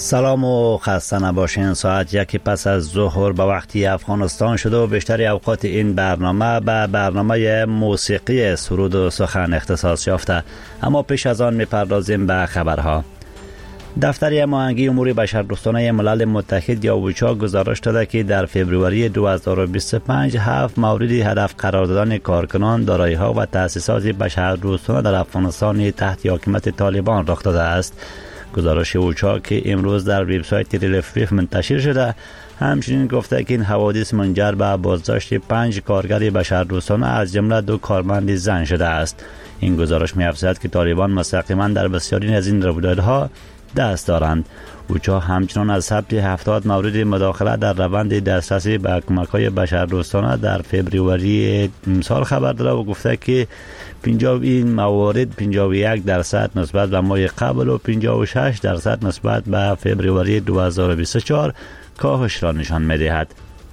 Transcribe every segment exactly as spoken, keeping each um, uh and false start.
سلام و خسته نباشین. ساعت یکی پس از ظهر به وقتی افغانستان شده و بیشتر اوقات این برنامه به برنامه موسیقی سرود و سخن اختصاص یافته. اما پیش از آن میپردازیم به خبرها. دفتر هماهنگی امور بشردوستانه ملل متحد یا اوچا گزارش داده که در فوریه دو هزار و بیست و پنج هفت مورد هدف قرار دادن کارکنان، دارایی‌ها و تأسیسات بشردوستانه در افغانستان تحت حاکمیت طالبان رخ داده است. گزارش اوچا که امروز در وبسایت ریلیف منتشر شده همچنین گفته که این حوادث منجر به بازداشت پنج کارگر بشردوستانه از جمله دو کارمند زن شده است. این گزارش می‌افزاید که طالبان مستقیما در بسیاری از این رویدادها دست دارند. اوچا همچنان از ثبت هفتاد مورد مداخله در روند دسترسی به کمک‌های بشردوستانه در فوریه امسال خبر داده و گفته که پنجاه این موارد پنجاه و یک درصد نسبت به ماه قبل و پنجاه و شش درصد نسبت به فوریه دو هزار و بیست و چهار کاهش را نشان می‌دهد.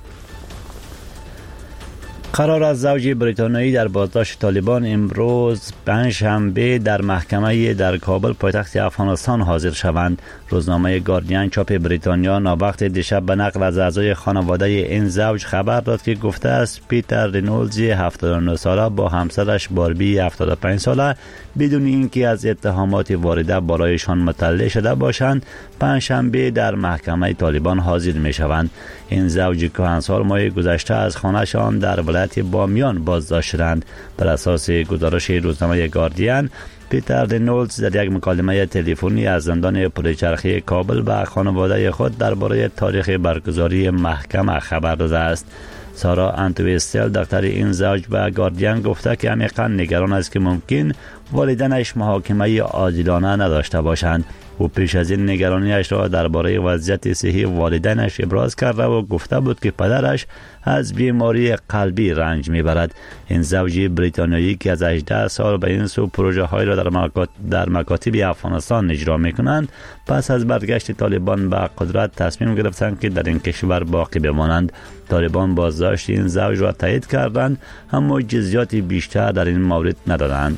قرار است زوج بریتانیایی در بازداشت طالبان امروز پنجشنبه در محکمه در کابل پایتخت افغانستان حاضر شوند. روزنامه گاردین چاپ بریتانیا ناوقت دیشب به نقل از اعضای خانواده این زوج خبر داد که گفته است پیتر رینولدز هفتاد و نه ساله با همسرش باربی هفتاد و پنج ساله بدون اینکه از اتهامات وارده برایشان مطلع شده باشند پنجشنبه در محکمه طالبان حاضر می شوند. این زوج کهنسال ماه گذشته از خانه‌شان در ولایت بامیان بازداشت شدند. بر اساس گزارش روزنامه گاردین، پیتر رینولدز در یک مکالمه تلفنی از زندان پلچرخی کابل به خانواده خود درباره تاریخ برگزاری محکمه خبر داده است. سارا انتویستل دختر این زوج به گاردین گفته که عمیقاً نگران است که ممکن والدینش محاکمه عادلانه نداشته باشند. او پیش از این نگرانیش را درباره وضعیت صحی والدینش ابراز کرده و گفته بود که پدرش از بیماری قلبی رنج میبرد. این زوج بریتانیایی که از هجده سال به این سو پروژه های را در, مکات... در مکاتب افغانستان اجرا میکنند پس از برگشت طالبان به قدرت تصمیم گرفتند که در این کشور باقی بمانند. طالبان بازداشت این زوج را تایید کردند اما جزئیات بیشتر در این مورد ندادند.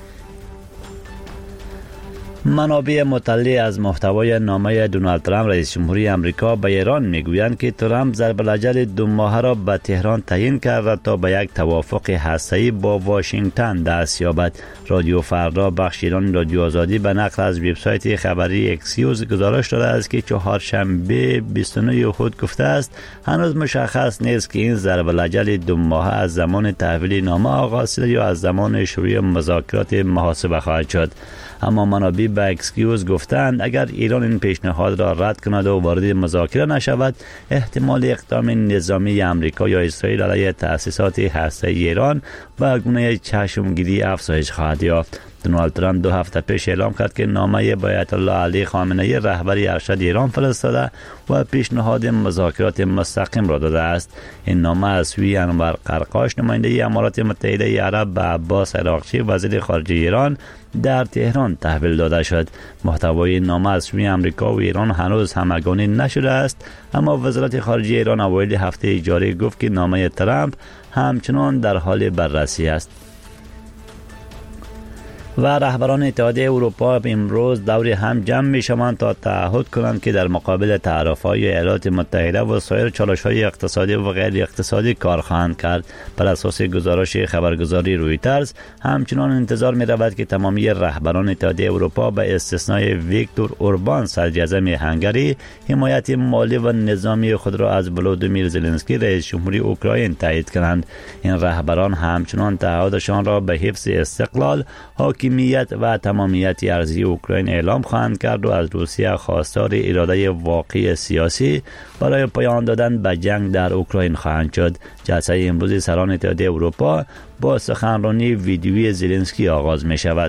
منابع مطلع از محتوای نامه دونالد ترامپ رئیس جمهوری آمریکا به ایران میگویند که ترامپ ضرب الاجل دو ماهه را به تهران تعیین کرده تا به یک توافق هسته‌ای با واشنگتن دست یابد. رادیو فردا بخش ایران رادیو آزادی به نقل از وبسایت خبری اکسیوز گزارش داده است که چهارشنبه بیست و نه خود گفته است هنوز مشخص نیست که این ضرب الاجل دو ماهه از زمان تحویل نامه آغاز شده یا از زمان شروع مذاکرات محاسبه خواهد شد. اما منابع به اکسکیوز گفتند اگر ایران این پیشنهاد را رد کند و وارد مذاکره نشود احتمال اقدام نظامی آمریکا یا اسرائیل علیه تأسیسات هسته‌ای ایران به گونه چشمگیری افزایش خواهد یافت. دونالد ترامپ دو هفته پیش اعلام کرد که نامه به آیت الله علی خامنه‌ای رهبر ارشد ایران فرستاده و پیشنهاد مذاکرات مستقیم را داده است. این نامه از سوی انور قرقاش نماینده امارات متحده عرب به عباس عراقچی وزیر خارجه ایران در تهران تحویل داده شد. محتوای این نامه از سوی آمریکا و ایران هنوز همگانی نشده است اما وزارت خارجه ایران اوایل هفته جاری گفت که نامه ترامپ همچنان در حال بررسی است. و رهبران اتحادیه اروپا امروز دور هم جمع می شوند تا تعهد کنند که در مقابل تعرفه‌های ایالات متحده و سایر چالش‌های اقتصادی و غیر اقتصادی کار خواهند کرد. بر اساس گزارش خبرگزاری رویترز همچنان انتظار می رود که تمامی رهبران اتحادیه اروپا به استثنای ویکتور اوربان صدراعظم هنگری حمایت مالی و نظامی خود را از ولودیمیر زلنسکی رئیس جمهوری اوکراین تایید کنند. این رهبران همچنان تعهدشان را به حفظ استقلال، حاکمیت و تمامیت ارضی اوکراین اعلام خواهند کرد و از روسیه خواستار اراده واقعی سیاسی برای پایان دادن به جنگ در اوکراین خواهند شد. جلسه امروز سران اتحادیه اروپا با سخنرانی ویدیویی زلنسکی آغاز می شود.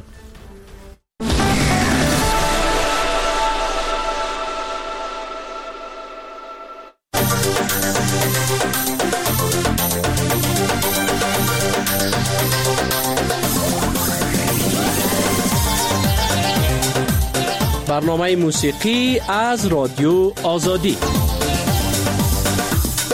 برنامه موسیقی از رادیو آزادی.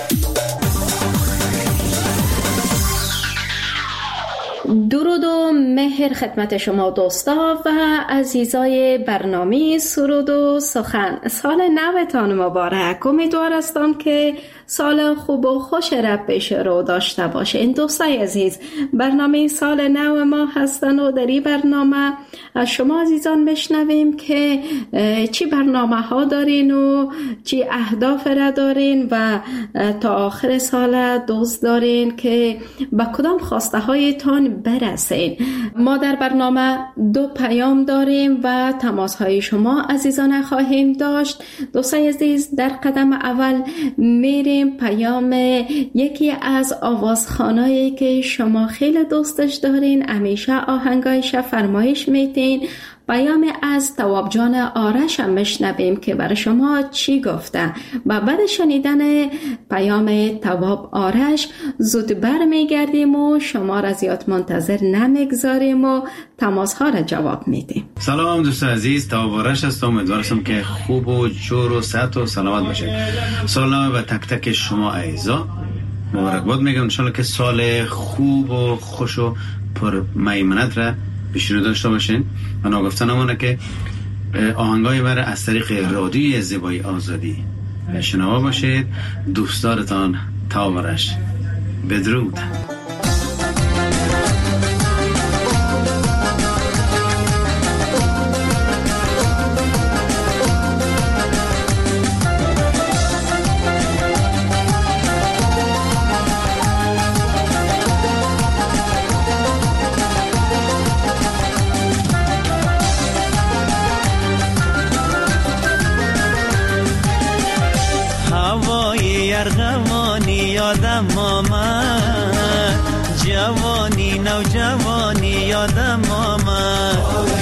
درود و مهر خدمت شما دوستا و عزیزای برنامه سرود و سخن. سال نوتان مبارک. امیدوار هستم که سال خوب و خوش را پیش رو داشته باشه. این دوستای عزیز، برنامه سال نو ما هستن و در این برنامه از شما عزیزان بشنویم که چی برنامه ها دارین و چی اهداف را دارین و تا آخر سال دوست دارین که با کدام خواسته هایتان برسین. ما در برنامه دو پیام داریم و تماس های شما عزیزان خواهیم داشت. دوستای عزیز، در قدم اول میریم پیام یکی از آوازخوانایی که شما خیلی دوستش دارین، همیشه آهنگایش فرمایش میتین. پیام از تواب جان آرش هم بشنویم که برای شما چی گفته و بعد شنیدن پیام تواب آرش زود بر میگردیم و شما را زیاد منتظر نمیگذاریم و تماس ها را جواب میدیم. سلام دوست عزیز، تواب آرش هستم. امیدوارم که خوب و جور و صحت و سلامت باشید. سال نو و تک تک شما عزیزا مبارکباد میگم. انشالله که سال خوب و خوش و پر میمنت را پیش رو داشته باشین. من آگفته نمونه که آهنگای مرا از طریق رادیوی زیبای آزادی شنوا باشید. دوستدارتان تواب آرش. بدرود. یادم آمد، جوانی نو جوانی یادم آمد.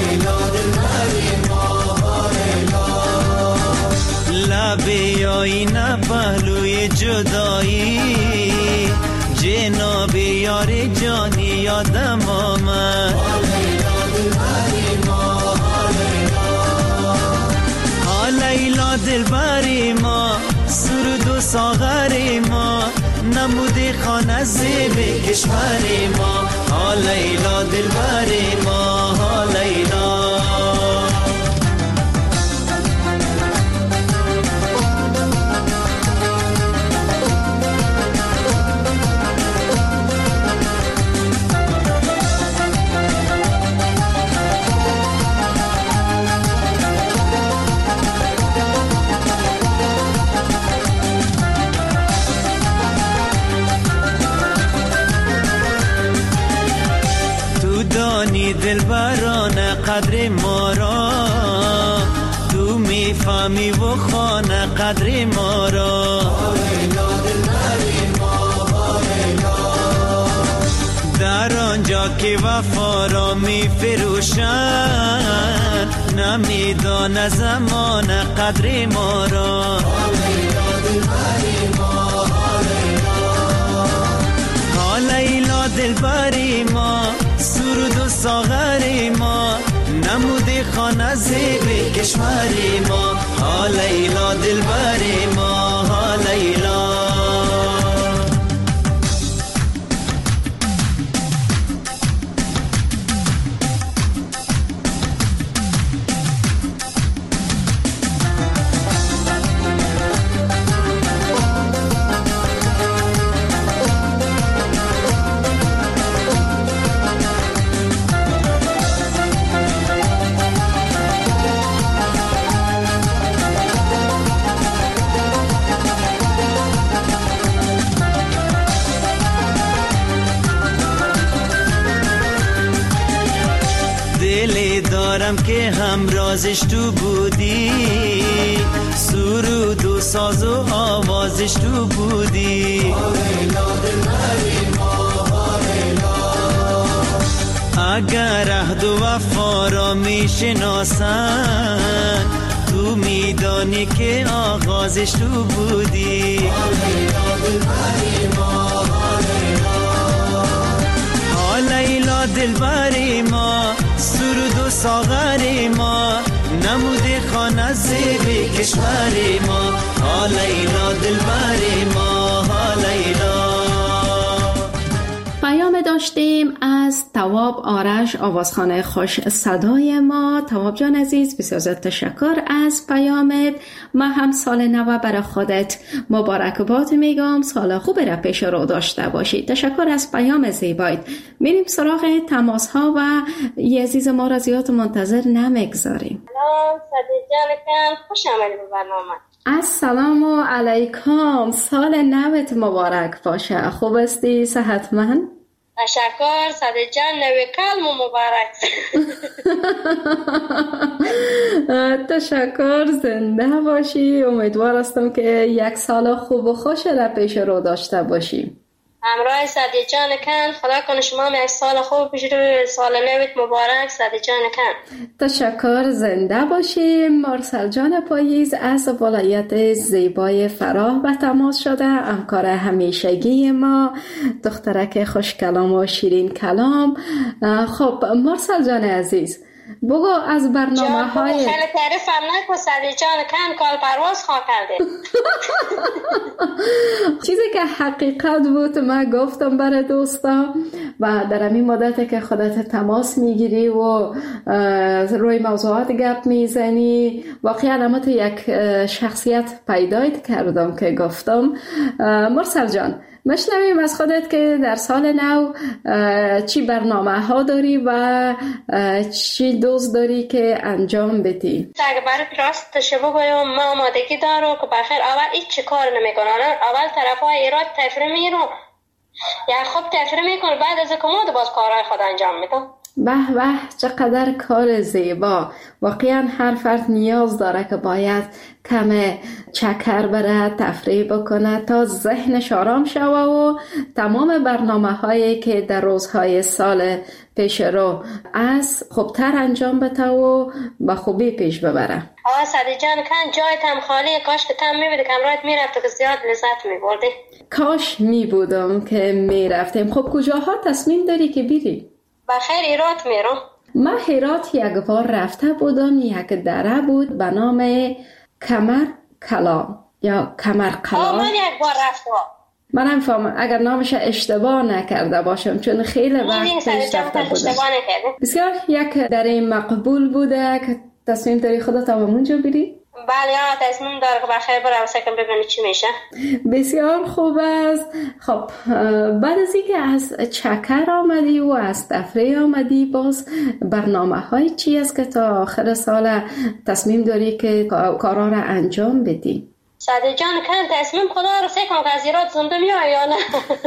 لبی آینه پهلوی جدایی، جناب یار جانی یادم آمد. لیلا دلبری ما، سرود و ساغری ما، نمودی خانه زیب کشوری ما. ها لیلا دلبری ما، ها لیلا. دلبرانه قدر ما را، تو میفهمی و خانه قدر ما را. در آنجا که وفا را میفروشن، نمیدانه زمان قدر ما را. ها لیلا دلبری ما، سرود و ساغری ما، نمودی خانه زیب کشوری ما. ها لیلا دلبری ما، ها لیلا. دارم که همرازش تو بودی، سرود و ساز و آوازش تو بودی. اگر عهد و وفا را میشناسن، تو میدانی که آغازش تو بودی. ها لیلا دلبری ما، سرود و ساغری ما، نمودی خانه زیبی کشوری ما. ها لیلا دلبری ما، ها لیلا. پیام داشتیم از از تواب آرش آوازخانه خوش صدای ما. تواب جان عزیز بسیار زیاد تشکر از پیامت. ما هم سال نو برای خودت مبارکباد میگم، سال خوب را پیش رو داشته باشی. تشکر از پیام زیبایت. میریم سراغ تماس ها و یه عزیز ما را زیاد منتظر نمیگذاریم. سلام صدیق جان، خوش آمدید به برنامه. السلام علیکم، سال نوت مبارک باشه. خوب استی؟ صحتمند؟ تشکر صدیق جان، نوی کلم مبارک. تشکر، زنده باشی. امیدوار هستم که یک سال خوب و خوش را پیش رو داشته باشی. همراه صدیق جان کن، خدا کنه شما هم یک سال خوب پیش رو، سال نوت مبارک صدیق جان کن. تشکر، زنده باشی. مارسل جان پاییز از ولایت زیبای فراه به تماس شده، همکار همیشگی ما، دخترک خوش کلام و شیرین کلام. خب مارسل جان عزیز، بگو از برنامه های خیلی تعریف هم نکن صدیق جان کن، کال پرواز خواه کرده. چیزی که حقیقت بود ما گفتم برای دوستا و در همین مدت که خودت تماس میگیری و روی موضوعات گپ میزنی، واقعا اما تو یک شخصیت پیدایت کردم که گفتم. مرسل جان، مشنویم از خودت که در سال نو چی برنامه ها داری و چی دوست داری که انجام بدی؟ اگه برای راستش بگویم ما آمادگی دارم که بخیر اول هیچ چی کار نمیکنم، اول طرف های ایراد تفریح میرم یا خب تفریح میکنم، بعد از کمود باز کارهای خود انجام میدم. به به، چقدر کار زیبا. واقعا هر فرد نیاز داره که باید کم چکر بره، تفریح بکنه تا ذهنش آرام شوه و تمام برنامه هایی که در روزهای سال پیش رو از خوبتر انجام بده و با خوبی پیش ببره. آه صدیق جان کن، جایت هم خالی، کاش که تم میبودی که امرایت میرفت که زیاد لذت میبردی. کاش میبودم که میرفتیم. خب کجاها تصمیم داری که بیری؟ بخیر هرات میرم. من هرات یک بار رفته بودم، یک دره بود به نام کمر کلام یا کمر کلام. من یک بار رفتم. من هم فهم اگر نامش اشتباه نکرده باشم چون خیلی وقت پیش رفته بودم. بسیار یک دره مقبول بوده که تصمیم داری خودت هم اونجا بری؟ بله یا تصمیم داره که بخیر برم سکم ببینی چی میشه. بسیار خوب است. خب بعد از اینکه از چکر آمدی و از تفریح آمدی، باز برنامه های چی است که تا آخر سال تصمیم داری که کارا را انجام بدی؟ صدیق جان کن، تصمیم خدا رو سکم که از ایراد زنده میای یا نه.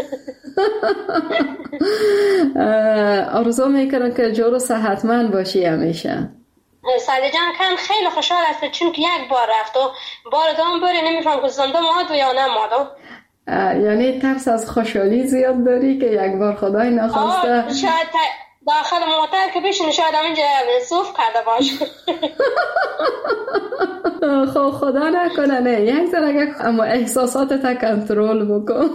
آرزو میکنم که جور و صحتمند باشی همیشه. صدیق جان کن خیلی خوشحال است چون که یک بار رفت و بار دوم باری نمیفهم که زنده مادو یا نه مادو. یعنی ترس از خوشحالی زیاد داری که یک بار خدای نخواسته شاید داخل موتر که بشین شاید همینجا صوف کرده باش. خب خدا نکنه نه یک ذره، اما احساساتت کنترل بکن.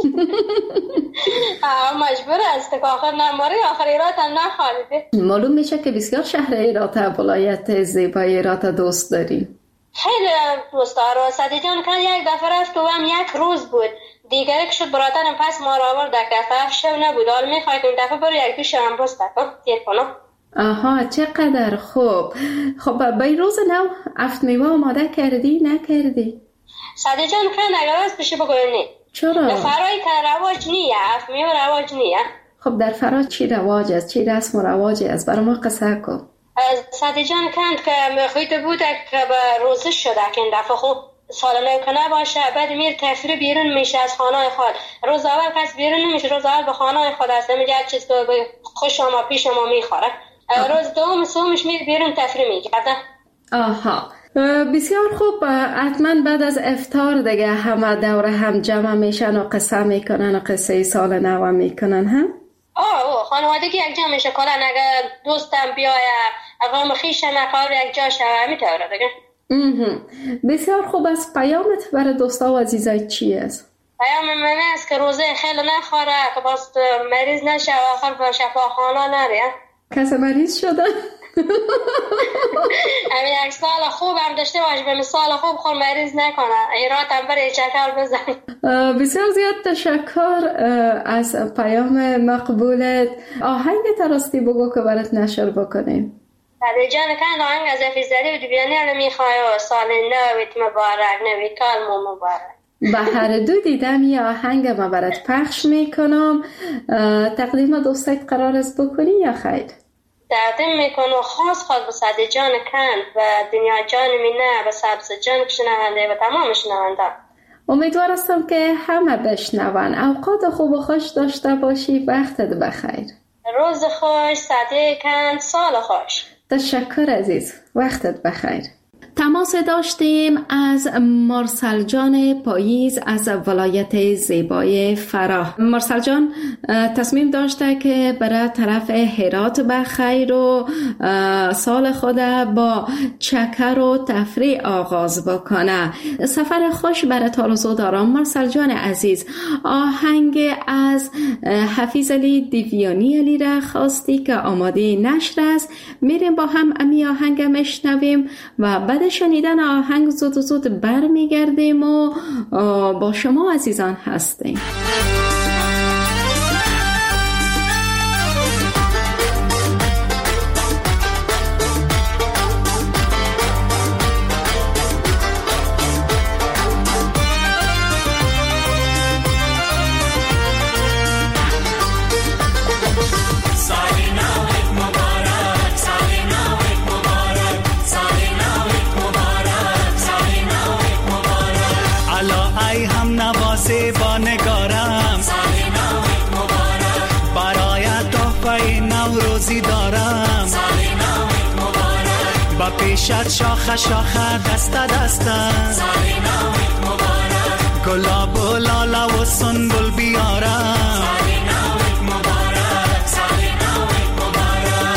مجبور است که آخر نماری آخر ایرات هم نخواهیده. معلوم میشه که بسیار شهر ایرات ولایت زیبای ایرات دوست داری. خیلی دوست دارم صدیق جان کن. یک دفعه رفت و هم یک روز بود دیگری که شد برادرم پس ما را آورد یک دفعه شب نبود. حالا میخوای که این دفعه برو یک دو شب روز تکن تیر کنم. آها چقدر خوب. خب به روز نو افت میوه آماده کردی نکردی؟ صدیق جان کن اگر از بشه بگوینی چرا؟ در فرای که رواج نیه، افت میوه رواج نیه. خب در فرا چی رواج است؟ چی رسم و رواجی است؟ برای ما قصه کن. صدیق جان کند که میخوید بود که به روزش شده که این دفعه خوب سال نو که نباشه، بعد میر تفریح بیرون میشه از خانه خود. روز اول کس بیرون نمیشه، روز اول به خانه خود است، میگه هر چیز که خوش ما پیش ما میخوره. روز دوم سومش میر بیرون تفریح میکرده. آها بسیار خوب. حتما بعد از افطار دیگه همه دور هم جمع میشن و قصه میکنن و قصه سال نو میکنن هم؟ آه او خانوادگی یک جا میشه کلا اگر دوستم بیای اقام خیشم اقام یک جا شوه میتوره دیگه. بسیار خوب است. پیامت برای دوستا و عزیزای چی است؟ پیام من است که روزه خیلی نخوره که باز مریض نشه و آخر به شفاخانه نره. کس مریض شده؟ همین یک سال خوب هم داشته باش، به مثال خوب خود مریض نکنه، ایرات هم بره چکر بزن. بسیار زیاد تشکر از پیام مقبولت. آهنگ تراستی بگو که برات نشر بکنیم. علی جان کن آهنگ از افیزدری و دوبیانی رو میخوای و سال نویت مبارک، نوی کالمو مبارک. به هر دو دیدم یه آهنگ ما برات پخش میکنم. تقدیم دوستایت قرار است بکنی یا خیر؟ تقدیم میکنم خاص خاص به سعد جان کند و دنیا جان مینه و سبز جان شنونده و تمام شنونده. امیدوار هستم که همه بشنون. اوقات خوب و خوش داشته باشی. وقتت بخیر. روز خوش، سعد کند، سال خوش. تشکر عزیز، وقتت بخیر. تماس داشتیم از مرسل جان پاییز از ولایت زیبای فراه. مرسل جان تصمیم داشته که برای طرف هرات بخیر و سال خود با چکر و تفریح آغاز بکنه. سفر خوش برای آرزو دارم مرسل جان عزیز. آهنگ از حفیظ علی دیویانی علی را خواستی که آماده نشر است. میریم با هم امی آهنگ مشنویم و بعد شنیدن آهنگ زود زود بر میگردیم و با شما عزیزان هستیم. با نگارم سال نوت مبارک، برایت تحفه نوروزی دارم سال نوت مبارک، با پیشت شاخه شاخه دست دستم سال نوت مبارک، گلاب و لاله و سنبل بیارم سال نوت مبارک، سال نوت مبارک.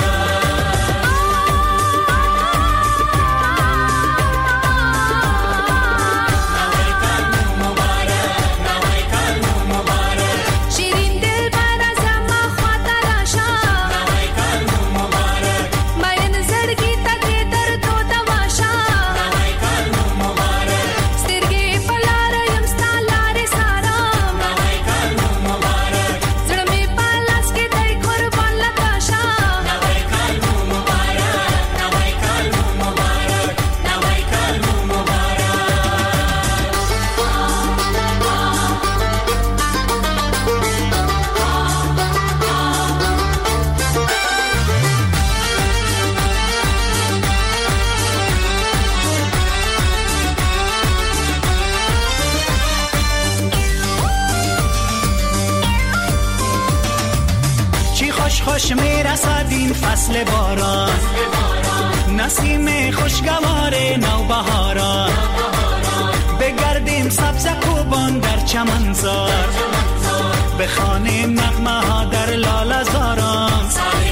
خوش میرسد این فصل باران، نسیم خوشگوار نوبهاران، بگردیم سبز کوبان در چمنزار، بخوانیم نغمه ها در لاله زاران،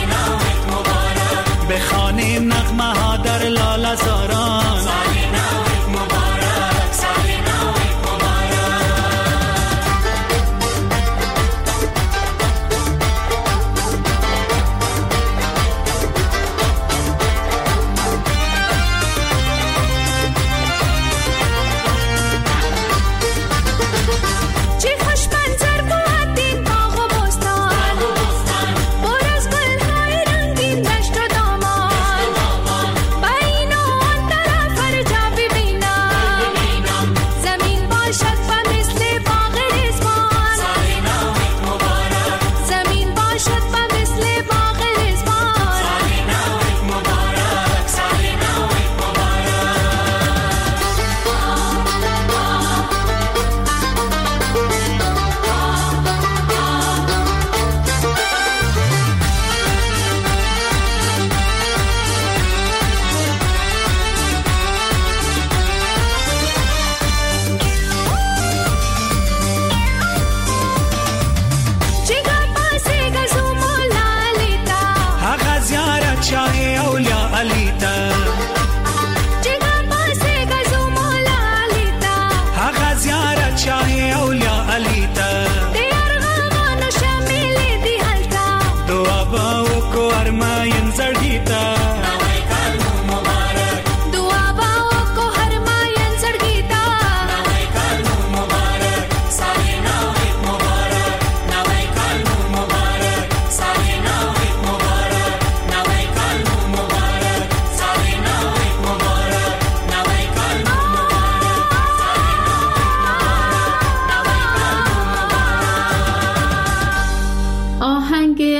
بخوانیم نغمه ها در لاله زاران. چی خوش منظر بود این باغ و بستان،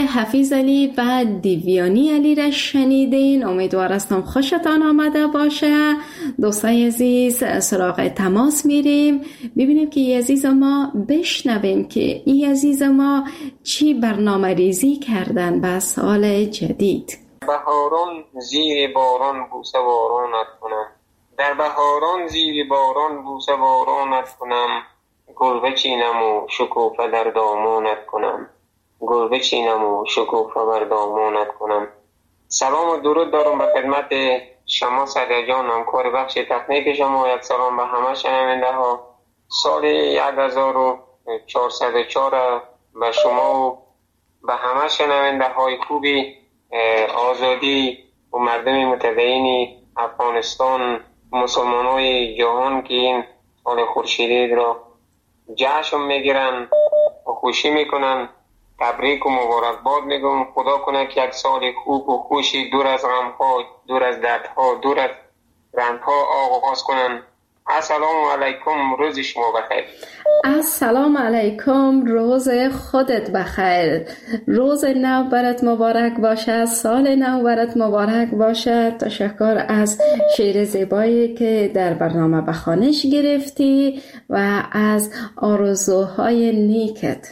حفیظ علی و دیویانی علی را شنیدین. امیدوار هستم خوشتان آمده باشه. دوستای عزیز، سراغ تماس میریم ببینیم که ای عزیز ما بشنویم که ای عزیز ما چی برنامه ریزی کردن به سال جدید. بهاران زیر باران بوسه بارانت کنم، در بهاران زیر باران بوسه بارانت کنم، گل بچینم و شکوفه در دامانت کنم، گل بچینم و شکوفه بر دامانت کنم. سلام و درود دارم به خدمت شما صدر جان، همکار بخش تکنیک شما. یک سلام به همه شنونده ها. سال هزار و چهارصد و چهار به شما و به همه شنونده های خوبی آزادی و مردم متدین افغانستان، مسلمان های جهان که این سال خورشیدی را جشن میگیرن و خوشی میکنن، تبریک و مبارکباد میگم. خدا کنه که یک سال خوب و خوشی دور از غم‌ها، دور از دردها، دور از رنج‌ها آغاز کنن. السلام علیکم، روز شما بخیر. السلام علیکم، روز خودت بخیر. روز نو برات مبارک باشه، سال نو برات مبارک باشه. تشکر از شعر زیبایی که در برنامه به خوانش گرفتی و از آرزوهای نیکت.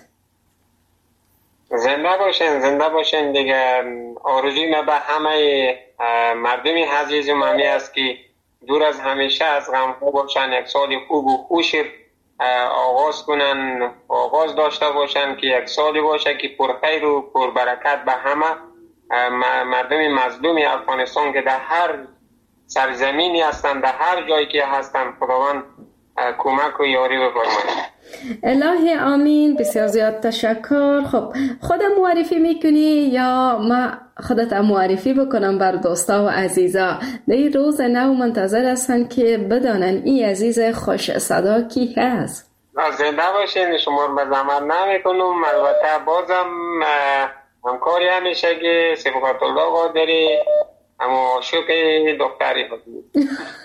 زنده باشین، زنده باشین دیگه. آرزوی من به همه مردم عزیز ممی است که دور از همیشه از غم‌ها باشن، یک سال خوب و خوش آغاز کنن، آغاز داشته باشن که یک سالی باشه که پرخیر و پربرکت به همه مردم مظلوم افغانستان که در هر سرزمینی هستن، در هر جایی که هستن، خداوند کمک و یاری بفرماید. الهی آمین. بسیار زیاد تشکر. خب خودم معرفی میکنی یا ما خودت معرفی بکنم بر دوستا و عزیزا؟ در این روز نو منتظر هستن که بدانن این عزیز خوش صدا کی هست. زنده باشین، شما رو به زحمت نمیکنم. البته بازم همکاری همیشگی صبغت الله قادری، اما عاشق دختری هستم.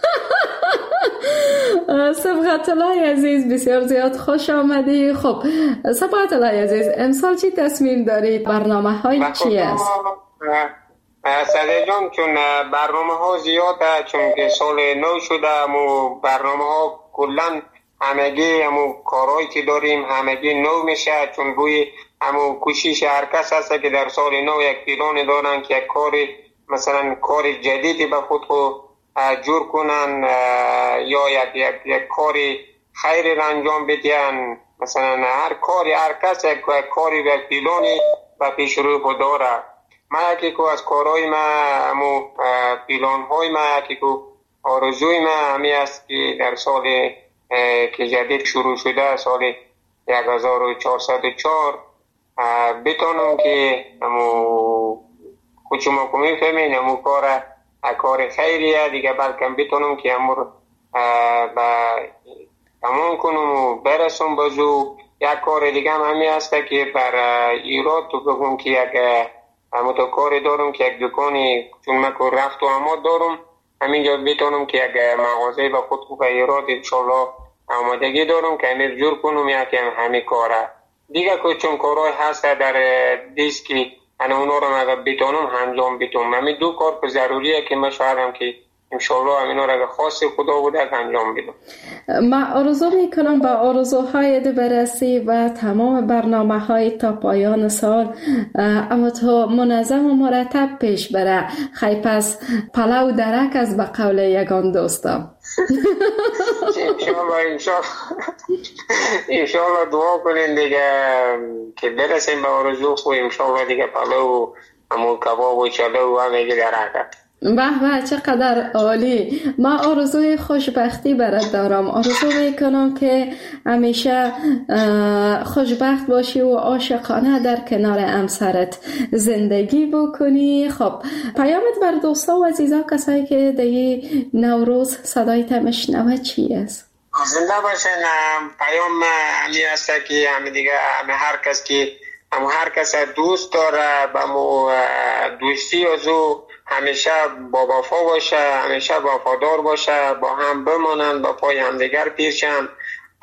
صبغت الله عزیز، بسیار زیاد خوش آمدی. خب صبغت الله عزیز، امسال چی تصمیم دارید؟ برنامه های چی است؟ صدر جان، چون برنامه ها زیاده، چون که سال نو شده و برنامه ها کلن همگی همو کارهایی که داریم همگی نو میشه، چون گوی همو کوشش هر کس هست که در سال نو یک پیلان دارن که یک کار مثلا کار جدیدی به خود خود جور کنن یا یک یک یک کاری خیری انجام بدین. مثلا هر کاری هر کس یک کاری به پیلانی و پیش روی خود داره. من یکی که از کارهای من همو پیلانهای من یکی که آرزوی من همی است که در سال که جدید شروع شده، سال هزار و چهارصد و چهار، بتونم که همو خود شما که میفهمین همو کار کار خیریه دیگه، بلکه بتونم که همو تمام کنم و برسم بازو. یک کار دیگه هم همی هسته که بر ایراد تو بگم که یک همونطور کاری دارم که یک دکانی، چون من که رفت و آماد دارم، همینجا بتونم که یک مغازه به خود خوب ایراد انشالله آمادگی دارم که همین جور کنم یکی همین کاره دیگه که چون کارهای هست در دیست که انا اونا رو اگر بتونم انجام بدم. همین دو کار که ضروریه که من شاید که انشالله همینا رو اگر خواست خدا بوده انجام بدم. من آرزو میکنم با آرزوهای ده برسی و تمام برنامه های تا پایان سال اما تو منظم و مرتب پیش بره. خیلی پس پلو درک از به قول یگان دوستم. انشالله انشالله انشالله دعا کنین دیگه که برسیم به آرزو خو. انشالله دیگه پلو همون کباب و چلو و همه درکه. به به چقدر عالی. من آرزوی خوشبختی برات دارم. آرزو میکنم که همیشه خوشبخت باشی و عاشقانه در کنار همسرت زندگی بکنی. خب پیامت بر دوستا و عزیزا، کسایی که در نوروز صدایت میشنوه چی است؟ زنده باشین. پیام همی است که همه دیگه همه هر کس که همه هر کس دوست داره با مو دوستی ازو همیشه با وفا باشه، همیشه وفادار باشه، با هم بمانند، با پای همدیگر پیشن.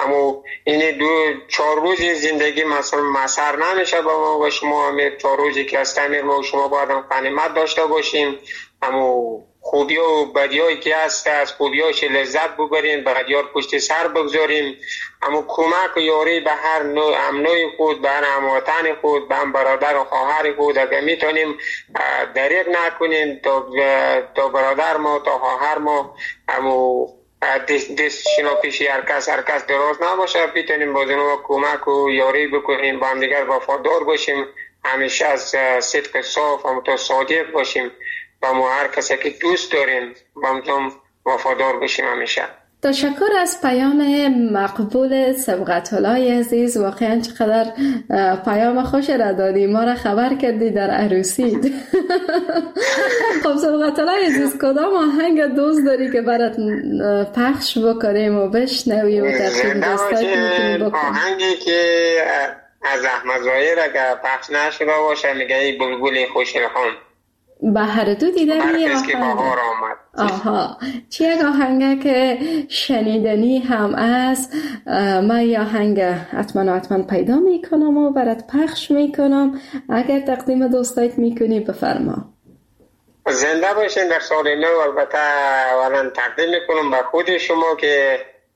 اما این دو چهار روز زندگی مثلا مسر نمیشه با ما و شما. امیر چهار روزی که هستیم ما و شما باید هم غنیمت داشته باشیم. اما خوبی و بدی هایی که هست از خوبی هایش لذت ببریم، بدی ها پشت سر بگذاریم. اما کمک و یاری به هر نوع امنوی خود، به هر هموطن خود، به هم برادر و خواهر خود اگر میتونیم دریغ نکنیم تا, تا برادر ما تا خواهر ما اما دست, دست شنا پیشی هر کس هر کس دراز نباشه، بیتونیم با ما کمک و یاری بکنیم، با هم دیگر وفادار باشیم، همیشه از صدق صاف و تا صادق باشیم، با ما هر کسی که دوست داریم با هم وفادار باشیم همیشه. تشکر از پیام مقبول سبقت‌الله عزیز. واقعا چقدر پیام خوش را دادی، ما را خبر کردی در عروسی. خب سبقت‌الله عزیز کدام آهنگ دوست داری که برات پخش بکنیم و بشنویم و تقدیم دوستات میکنیم بکنیم؟ آهنگی که از احمد ظاهر اگر پخش نشده باشه میگه ای بلبل خوش‌الحان. به هر دو دیدم یه آهنگ. آها چی یک آهنگه که شنیدنی هم است. من یه آهنگ حتما حتما پیدا میکنم و برات پخش میکنم. اگر تقدیم دوستایت میکنی بفرما. زنده باشین در سال نو. البته اولا تقدیم میکنم به خود شما که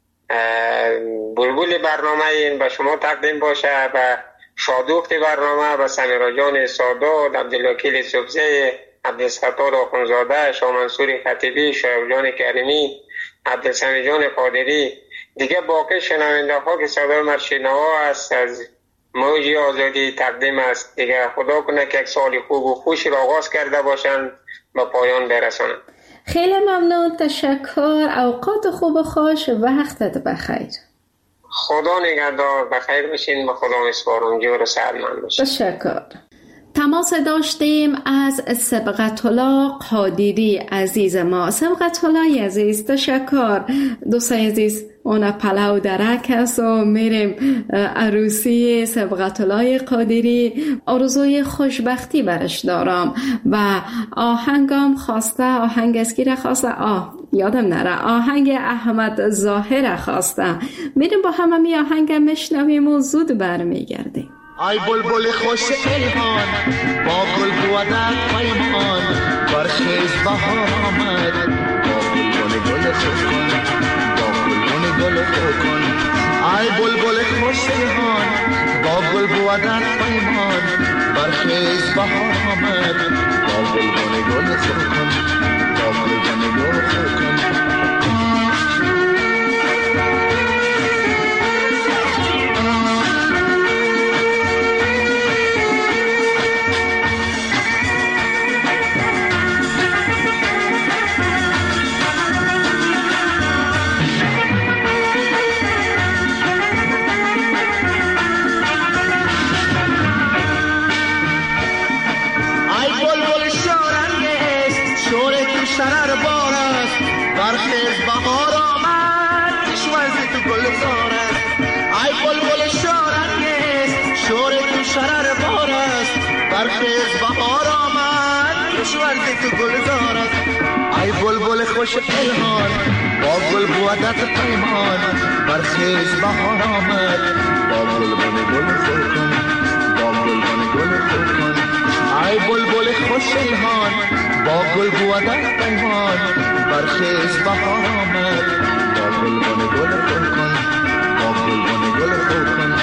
بلبل برنامه این به شما تقدیم باشه، به شادوخت برنامه، به سمیرا جان سادات، عبدالوکیل سبزه، عبدالستار آخونزاده، شاه منصور خطیبی، شایب جان کریمی، عبدالسمی جان قادری، دیگه باقی شنونده ها که صدای مرشینها است از موج آزادی تقدیم است. دیگه خدا کنه که یک سال خوب و خوش را آغاز کرده باشند به پایان برسانند. خیلی ممنون، تشکر. اوقات خوب و خوش، وقتت بخیر. خدا نگهدار، بخیر باشین. به خدا میسپارم، جور و سلامت باشین. تشکر. تماس داشتیم از سبقت‌الله قادری عزیز ما. سبقت‌الله عزیز تشکر. دوستای عزیز اون پلاو درک است و میریم عروسی سبقت‌الله قادری. آرزوی خوشبختی برش دارم و آهنگم خواسته، آهنگ اسکی را خواسته، آه یادم نره، آهنگ احمد ظاهر خواسته. میریم با هم می آهنگ میشنویم و زود برمیگردیم. ای بلبل خوش الهان با گل بودت پیمان، برخیز بهار آمد با گلگون گل خود کن، با گلگون گل خود کن. ای بلبل خوش الهان با گل بودت پیمان، برخیز بهار آمد با گلگون گل خود کن، با گلگون گل خود کن. برخیز بهار آمد کشورز تو گلزار است. ای بلبل شارنگیز شور تو شرر بار است. برخیز بهار آمد کشورز تو گلزار است. ای بلبل خوش الهان با گل بودت پیمان، برخیز بهار آمد با گلگون گل خود کن، با گلگون گل خود کن. ای بلبل خوش الهان با گل بودت پیمان، برخیز بهار آمد با گلگون گل خود کن، با گلگون گل خود کن.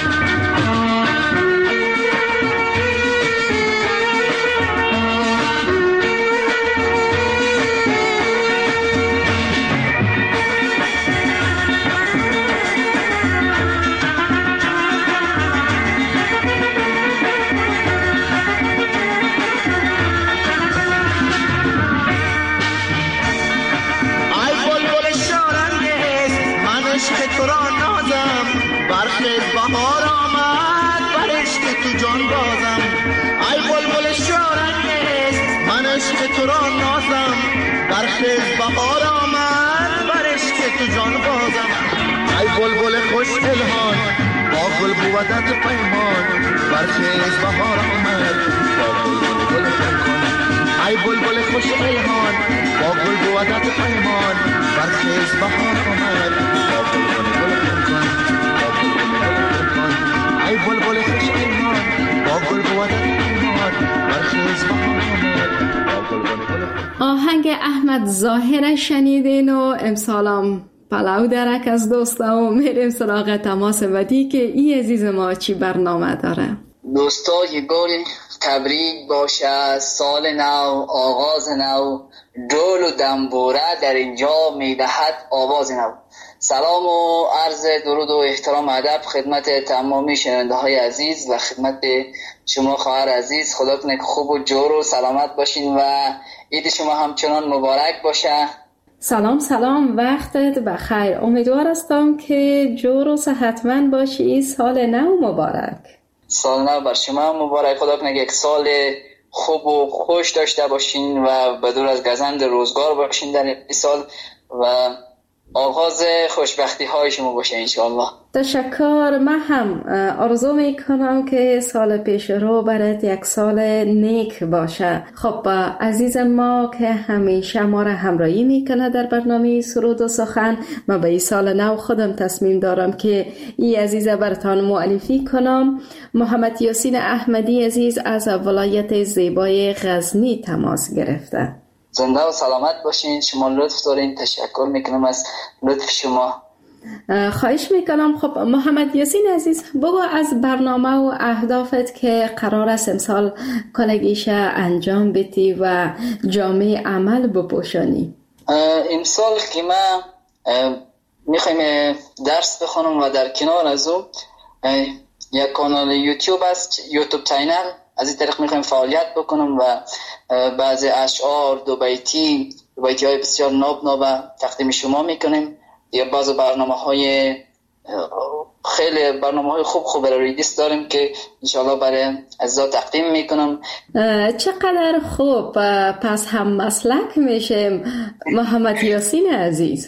برخیز بهار آمد بر عشق تو جان بازم. ای بلبل شارنگیز من عشق تو را نازم. برخیز بهار آمد بر عشق تو جان بازم. ای بلبل خوش الهان با گل بودت پیمان، برخیز بهار آمد با گلگون گل خود کن. ای بلبل خوش الهان با گل بودت پیمان، برخیز بهار آمد با گلگون گل خود کن. آهنگ احمد ظاهر شنیدین و امسالم پلاو درک از دوستا و میریم سراغ تماس بعدی که این عزیز ما چی برنامه داره. دوستا یه گل تبریک باشه، سال نو، آغاز نو، دول و دنبوره در اینجا میدهد آواز نو. سلام و عرض درود و احترام ادب خدمت تمامی شنونده های عزیز و خدمت شما خواهر عزیز. خدا کنه که خوب و جور و سلامت باشین و عید شما همچنان مبارک باشه. سلام سلام، وقتت بخیر. امیدوار هستم که جور و صحتمند باشی. سال نو مبارک. سال نو بر شما مبارک. خدا کنه یک سال خوب و خوش داشته باشین و بدور از گزند روزگار باشین در این سال و آغاز خوشبختی های شما باشه انشاءالله. تشکر. من هم آرزو میکنم که سال پیش رو برات یک سال نیک باشه. خب عزیز ما که همیشه ما را همراهی میکنه در برنامه سرود و سخن، من به این سال نو خودم تصمیم دارم که این عزیز براتان معرفی کنم. محمد یاسین احمدی عزیز از ولایت زیبای غزنی تماس گرفته. زنده و سلامت باشین. شما لطف دارین. تشکر میکنم از لطف شما. خواهش میکنم. خب محمد یاسین عزیز، بگو از برنامه و اهدافت که قرار است امسال کلگیش انجام بدی و جامعه عمل بپوشانی. امسال که ما میخوایم درس بخونم و در کنار از او یک کانال یوتیوب است، یوتیوب چینل، از این طریق میخوایم فعالیت بکنم و بعضی اشعار دو بیتی دو بیتی های بسیار ناب ناب تقدیم شما میکنیم. یا بعضی برنامه های خیلی برنامه های خوب خوب برای ریدیس داریم که انشاءالله برای عزیزا تقدیم میکنم. چقدر خوب. پس هم مسلک میشیم محمد یاسین عزیز.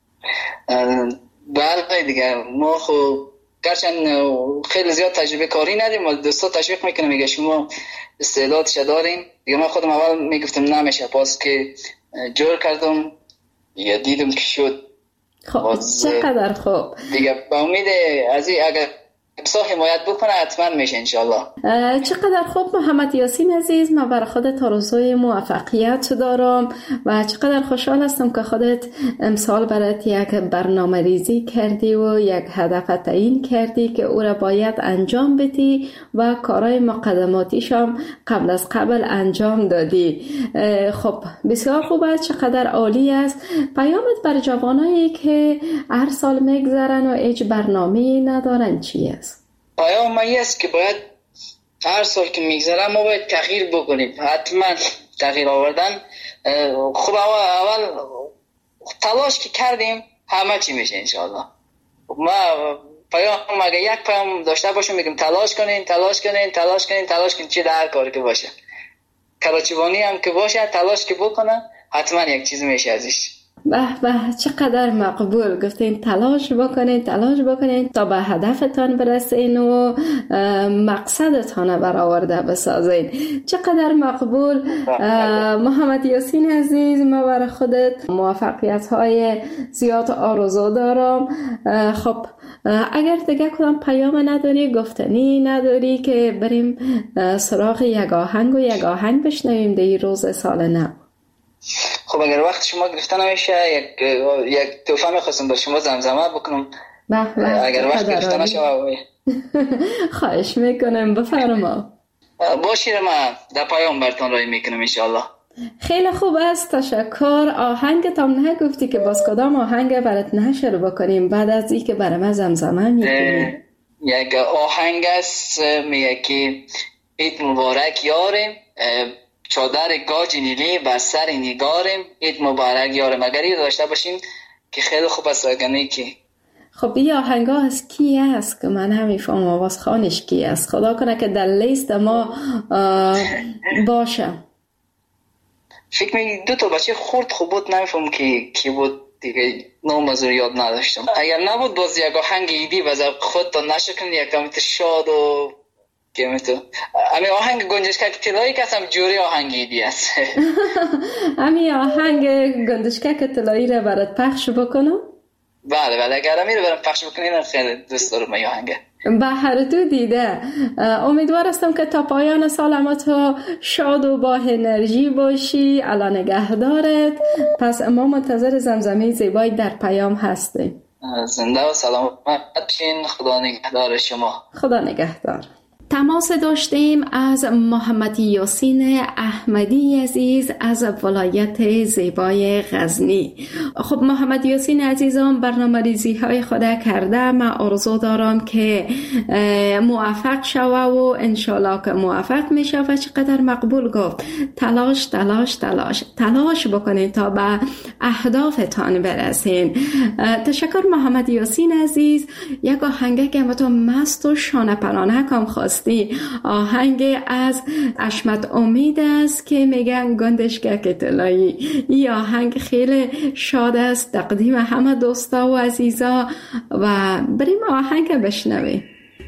بله دیگه، ما خوب گرچند خیلی زیاد تجربه کاری ندیم ولی دوستا تشویق میکنم، میگه شما استعدادش دارین. دیگه من خودم اول میگفتم نمیشه، پس که جور کردم یا دیدم که شد. خب چقدر خوب. دیگه با امید از این اگر بسا حمایت بکنه حتما میشه انشالله. چقدر خوب محمد یاسین عزیز، من برای خودت آرزوی موفقیت دارم و چقدر خوشحال هستم که خودت امسال برات یک برنامه ریزی کردی و یک هدف تعیین کردی که او را باید انجام بدی و کارهای مقدماتیشم قبل از قبل انجام دادی. خب بسیار خوب است، چقدر عالی است. پیامت بر جوانایی که هر سال میگذرن و هیچ برنامه‌ای ندارن چیه؟ پیام ما است که باید هر سال که میگذره ما باید تغییر بکنیم، حتما تغییر آوردن. خب اول, اول تلاش که کردیم همه چی میشه انشاءالله. ما پیام اگه یک پیام داشته باشیم میگیم تلاش کنین تلاش کنین تلاش کنین تلاش کنین، چی در کاری که باشه، کراچیوانی هم که باشه تلاش که بکنه حتما یک چیز میشه ازش. به به چقدر مقبول. گفتین تلاش بکنین تلاش بکنین تا به هدفتان برسین و مقصدتان برآورده بسازین. چقدر مقبول محمد یاسین عزیز. ما برای خودت موفقیت های زیاد آرزو دارم. خب اگر دیگه کدام پیام نداری، گفتنی نداری، که بریم سراغ یک آهنگ و یک آهنگ بشنویم در روز سال نو. خب اگر وقت شما گرفته نمیشه یک یک توفه میخواستم با شما زمزمه بکنم. بله اگر وقت گرفته نشه خواهش میکنم بفرما. باشید ما در پیام براتون رای میکنم انشاءالله. خیلی خوب است، تشکر. آهنگ تام نگفتی که باز کدام آهنگ برات نشر بکنیم بعد از این که برای من زمزمه میکنیم؟ یک آهنگ است میگه که عید مبارک یارم، چادر گاج نیلی بر سر نگارم، عید مبارک یارم. اگر این داشته باشیم که خیلی خوب است. اگه که خب این آهنگا از کی است که من نمیفهم آواز خانش کی است؟ خدا کنه که در لیست ما باشه. فکر می دو تا بچه خورد خوب بود، نمیفهم که کی بود دیگه، نام از یاد نداشتم. اگر نبود باز یک آهنگ ایدی و خودتان نشکن یک کمیت شاد و که میتو امی آهنگ گنجشکک طلایی که هم جوری آهنگ ایدی است. امی آهنگ گنجشکک طلایی را برات پخش بکنم؟ بله بله اگر امی رو برام پخش بکنین خیلی دوست دارم این آهنگ. به هر دو دیده. امیدوار هستم که تا پایان سال اما تو شاد و با انرژی باشی. الله نگهدارت. پس ما منتظر زمزمه زیبایی در پیام هستیم. زنده و سلامت باشین. خدا نگهدار شما. خدا نگهدار. تماس داشتیم از محمد یاسین احمدی عزیز از ولایت زیبای غزنی. خب محمد یاسین عزیزم، برنامه ریزی های خود کرده. من آرزو دارم که موفق شوه و انشالله که موفق میشه و چقدر مقبول گفت. تلاش تلاش تلاش تلاش بکنید تا به اهدافتان برسین. تشکر محمد یاسین عزیز. یک آهنگه که ما تو مست و شانه پرانه کم خواست، آهنگ از اشمت امید است که میگن گندشگه که طلایی. این آهنگ خیلی شاد است، تقدیم همه دوستا و عزیزا و بریم آهنگ بشنویم.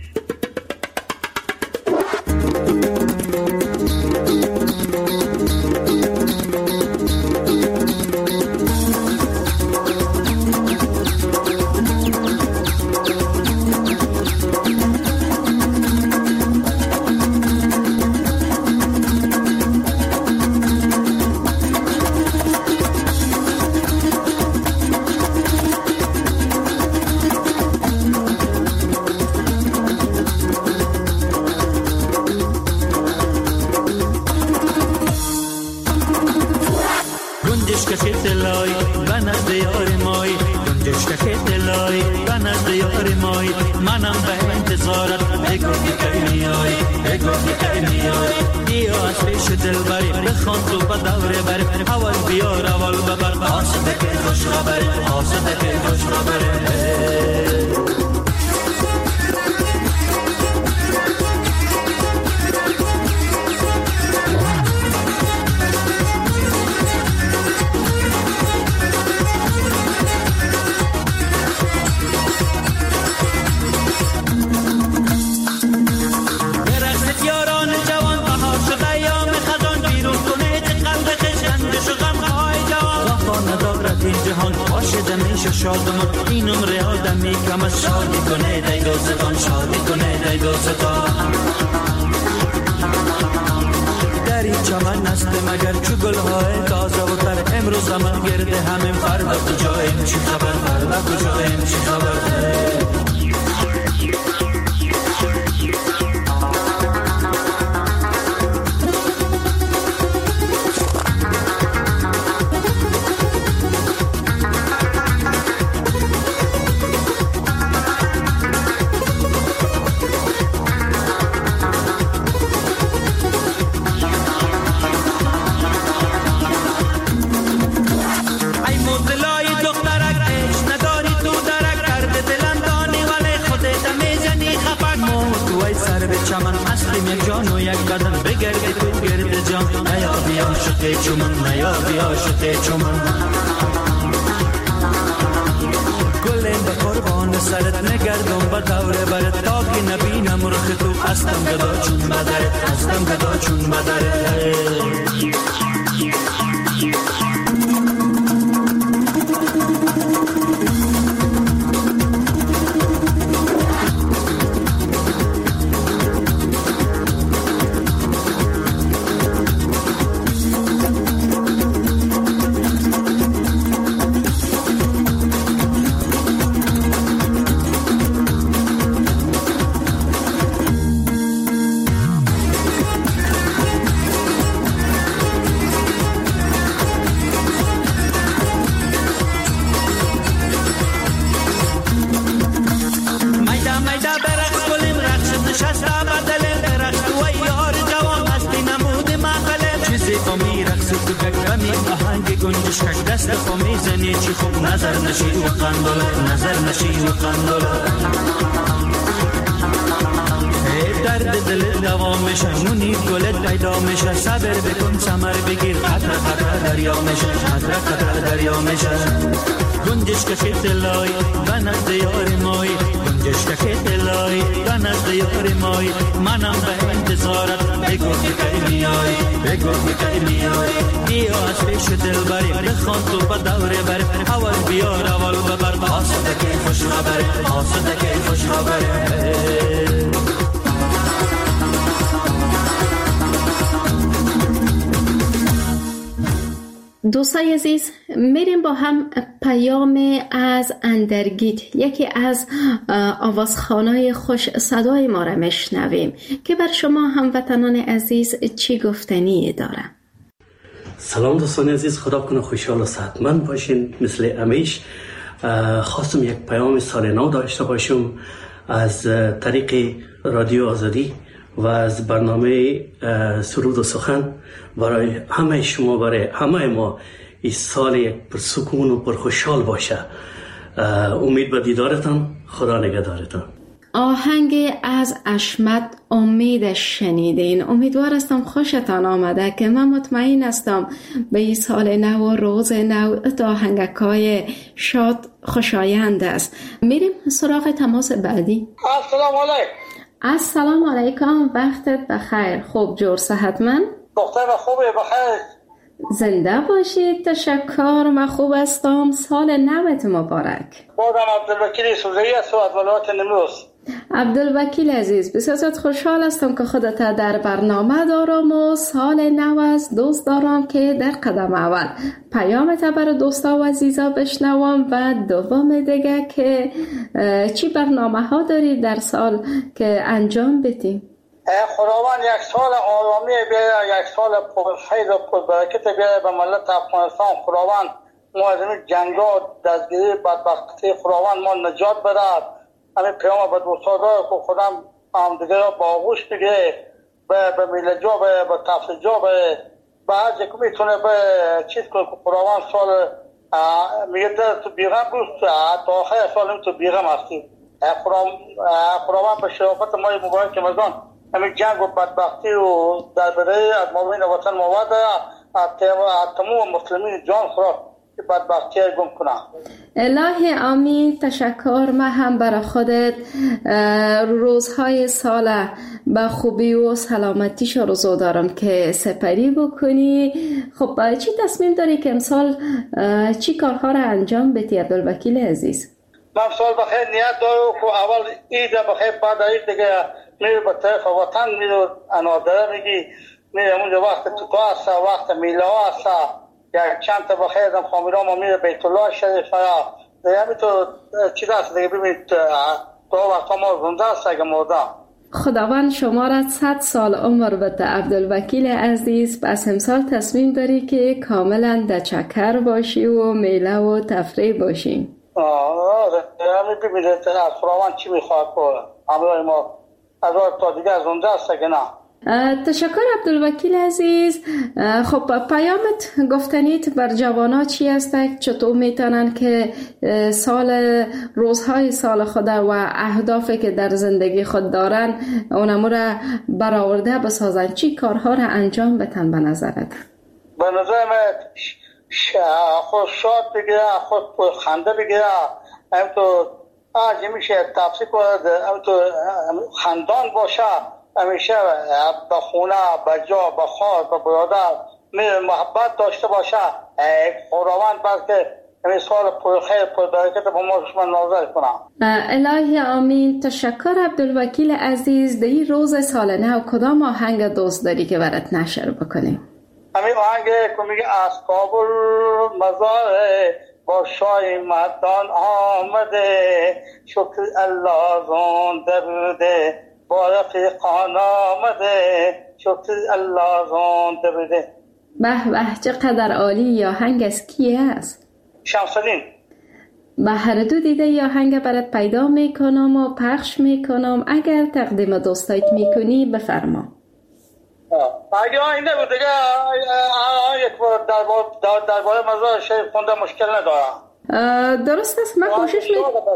این عمر آدمی کم از شادی کنه دای دوستان، شادی کنه دای دوستان. در این چمن است مگر چو گلهای تازه و تر، امروز زمان گرده همین فردا کجاییم، چی خبر فردا کجاییم، چی خبر. چومن نیا بیا شده چومن گلیم به قربان سرت نگردم به دوره برت تا که نبینم رخ تو هستم گدا چون بدرت هستم گدا چون بدرت. دست خو میزنی چی خوب نظر نشی و قندل نظر نشی و قندل. درد دل دوام میشه نونی گلت پیدا میشه، صبر بکن ثمر بگیر قطر قطر دریا میشه، قطر قطر دریا میشه. گنجش که طلای و نزد یار مای، گنجش که طلای و نزد یار مای، منم به انتظارت بگو که کی میای بگو که کی میای بیا از پیش دل بری بخوان تو به دوره بری اول بیار اول ببر آسوده که خوش خبره آسوده که خوش خبره. دوستای عزیز، میریم با هم پیام از اندرگیت، یکی از آوازخوانای خوش صدای ما را میشنویم که بر شما هموطنان عزیز چی گفتنی داره. سلام دوستان عزیز، خدا کنه خوشحال و صحتمند باشین. مثل همیشه خواستم یک پیام سال نو داشته باشم از طریق رادیو آزادی و از برنامه سرود و سخن برای همه شما، برای همه ما این سال یک پرسکون و پرخوشحال باشه. امید به دیدارتان، خدا نگهدارتان. آهنگ از اشمت امیدش شنیدین. امیدوار هستم خوشتان آمده که من مطمئن هستم به این سال نو و روز نو تا آهنگکای شاد خوشایند است. میریم سراغ تماس بعدی. السلام علیکم. السلام علیکم، وقتت بخیر. خوب جور صحتمند؟ دختر خوبه بخیر. زنده باشید. تشکر، من خوب هستم. سال نوت مبارک. بودم عبدالوکیل سوزی است و از ولایت نیمروز. عبدالوکیل عزیز، بسیار خوشحال هستم که خودت در برنامه دارم و سال نو از دوست دارم که در قدم اول پیامت برای دوستا و عزیزا بشنوم و دوم دیگه که چی برنامه ها داری در سال که انجام بدیم. خداوند یک سال آرامی بیاره، یک سال پرخیر و پربرکت بیاره به ملت افغانستان. خداوند ما از این جنگا دستگیری بدبختی خداوند ما نجات بده. همین پیام به دوستا داره که خدا هم دیگه را با آغوش بگیره، به میل جا به تفصیل جا به به هر جا که میتونه به چیز کنه که خداوند سال میگه در تو بیغم بود تا آخر سال تو بیغم هستی. خداوند به شرافت ماه مبارک رمضان همین جنگ و بدبختی و درباره از مابین وطن مواد از تمام مسلمین جان خدا بدبختی گم کنم. الهی آمین. تشکر. من هم برای خودت روزهای سال با خوبی و سلامتیش آرزو دارم که سپری بکنی. خب چی تصمیم داری که امسال چی کارها را انجام بدی عبدالوکیل عزیز؟ من امسال بخیر نیت دارم که اول عید بخیر، بعد عید دیگه میره به طرف وطن، میره انادره میگی، میره اونجا وقت توتا هست، وقت میلا هست، یک چند تا بخیر دم خامیرام و میره بیت الله شریف ها دیگه. همین تو چیز هست دیگه، ببینید تو وقتا ما زنده هست اگه مرده. خداوند شما را صد سال عمر بده عبدالوکیل عزیز. پس امسال تصمیم داری که کاملا در چکر باشی و میله و تفریح باشی. آه همین ببینید از خداوند چی میخواد که همراه ما از تا دیگه زنده هست اگه نه. تشکر عبدالوکیل عزیز. خب پیامت گفتنیت بر جوانا چی است؟ چطور میتونن که سال روزهای سال خود و اهدافی که در زندگی خود دارن اونمو را برآورده بسازن؟ چی کارها را انجام بدن به نظرت؟ به نظر من خود شاد بگیره، خود خنده بگیره، هم تو آجی میشه تفسیر کنه، هم تو خندان باشه، همیشه به خونه، به جا، به خواهر، به برادر محبت داشته باشه. خداوند بلکه همین سال پرخیر پربرکت به ما شما نازل کنم. الهی آمین. تشکر عبدالوکیل عزیز. در این روز سال نو کدام آهنگ دوست داری که برات نشر بکنیم؟ همین آهنگ که میگه اصحاب المزار با شای مدان آمده، شکر الله زنده بوده، با رفیقان آمده، شکر الله زنده بوده. به به چقدر عالی. یا آهنگ از کیه است؟ شمس‌الدین. به هر دو دیده یا آهنگ برات پیدا میکنم و پخش میکنم. اگر تقدیم دوستایت میکنی بفرما. اگه آینده بود دیگه یک بار درباره مزار شریف خونده مشکل ندارم. درست است. من کوشش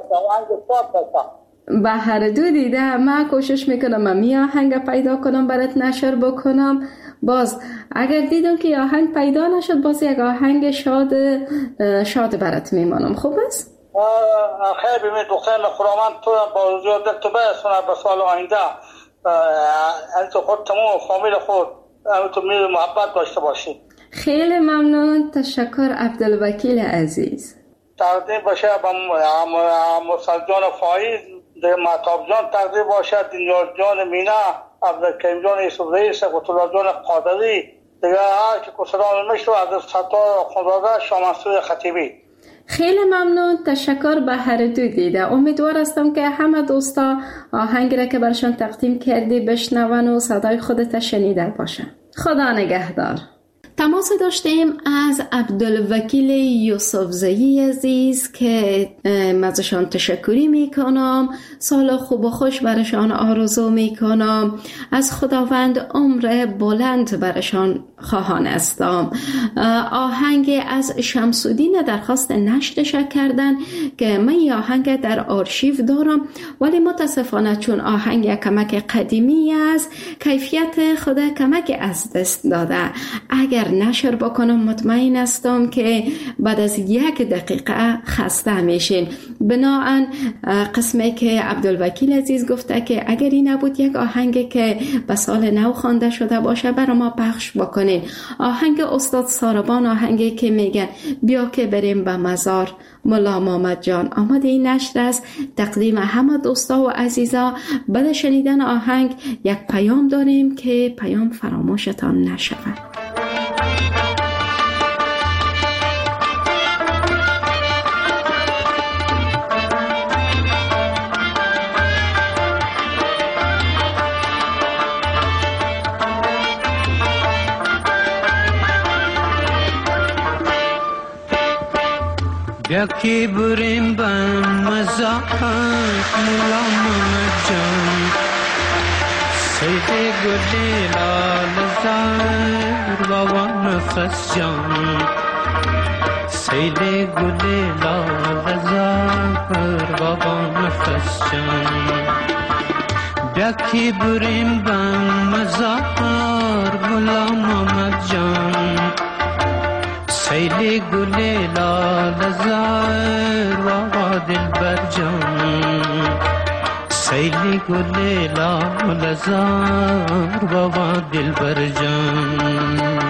میکنم به هر دو دیده من کوشش میکنم من می آهنگ پیدا کنم برات نشر بکنم. باز اگر دیدم که آهنگ پیدا نشد باز یک آهنگ شاد شاد برات میمانم. خوب است؟ خیلی ببینید دختر خداوند تو با روزی دل تو برسونه به سال آینده. انتو خود تمام فامیل خود انتو میل محبت داشته باشید. خیلی ممنون. تشکر عبدالوکیل عزیز. تقدیم باشه با مرسل جان فایز، مهتاب جان تقدیم باشه، دنیال جان مینا، عبدالکریم جان یوسف رئیس، قطب جان قادری، دیگه هر که کسران میشو از ستار خانواده شامنصور خطیبی. خیلی ممنون. تشکر به هر دو دیده. امیدوار هستم که همه دوستا آهنگ را که برشان تقدیم کردی بشنون و صدای خودت شنیده باشن. خدا نگهدار. تماس داشتیم از عبدالوکیل یوسفزئی عزیز که ازشان تشکری میکنم، سال خوب و خوش برشان آرزو میکنم، از خداوند عمر بلند برشان خواهان استم. آهنگ از شمس‌الدین درخواست نشرش کردن که من این آهنگ در آرشیو دارم، ولی متاسفانه چون آهنگ کمک قدیمی است کیفیت خود کمک از دست داده. اگر نشر بکنم مطمئن هستم که بعد از یک دقیقه خسته میشین. بناهن قسمی که عبدالوکیل عزیز گفته که اگر این نبود یک آهنگ که به سال نو خوانده شده باشه برای ما پخش بکنین. آهنگ استاد ساربان، آهنگی که میگن بیا که بریم به مزار ملا محمد جان. آماده این نشر است تقدیم همه دوستا و عزیزا. بعد شنیدن آهنگ یک پیام داریم که پیام فراموشتان نشود. بیا که بریم به مزار ملا محمد جان، سید گل لال زار بابا نفس جان، سید گل لال زار بابا نفس جان. بیا که بریم به مزار ملا محمد جان، سیل گل لال زار بابا دلبر جان، سیل گل لال زار بابا دلبر جان.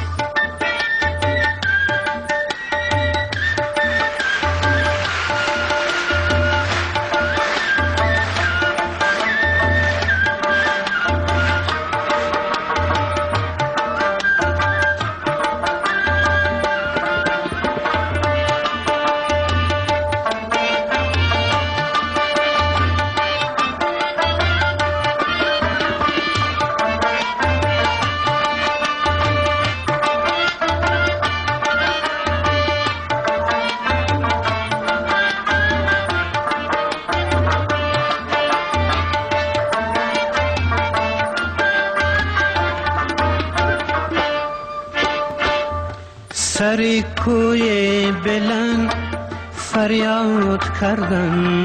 سر کوی بلند فریاد کردن،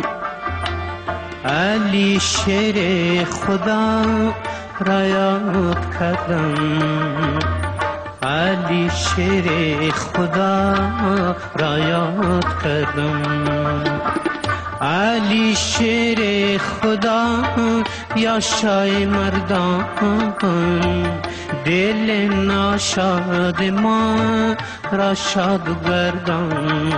علی شیر خدا را یاد کردن، علی شیر خدا را یاد کردن، علی شیر خدا یا شای مردان، دل ناشاد ما را شاد گردان،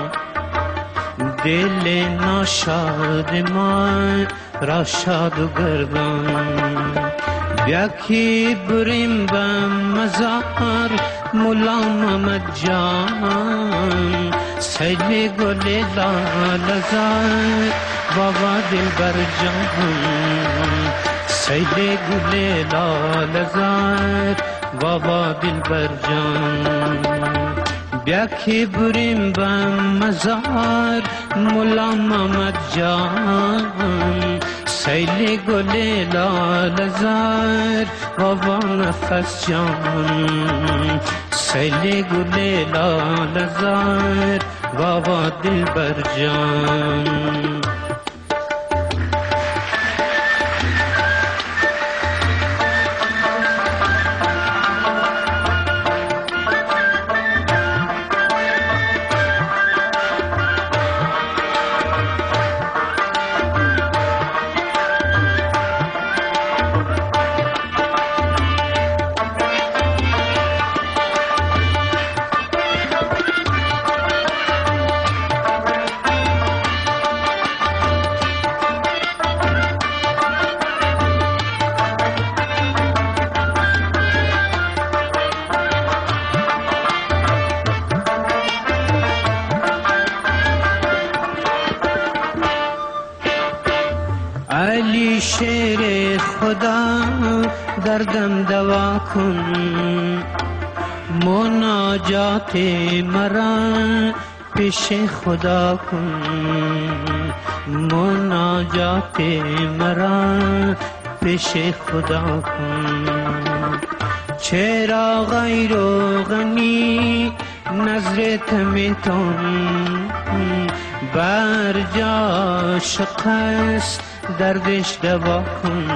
دل ناشاد ما را شاد گردان. بیا که بریم به مزار ملا محمد جان، سیل گل لال زار بابا دلبر جان، سیل گل لال زار بابا دلبر جان. بیا که بریم به مزار ملا محمد جان، سیل گل لال زار بابا نفس جان، سیل گل لال زار بابا دلبر جان. خدا دردم دوا کن، مناجات مرا پیش خدا کن، مناجات مرا پیش خدا کن. چرا غیر و غنی نظرت میتون، بر جا شکست دردش دوا کن،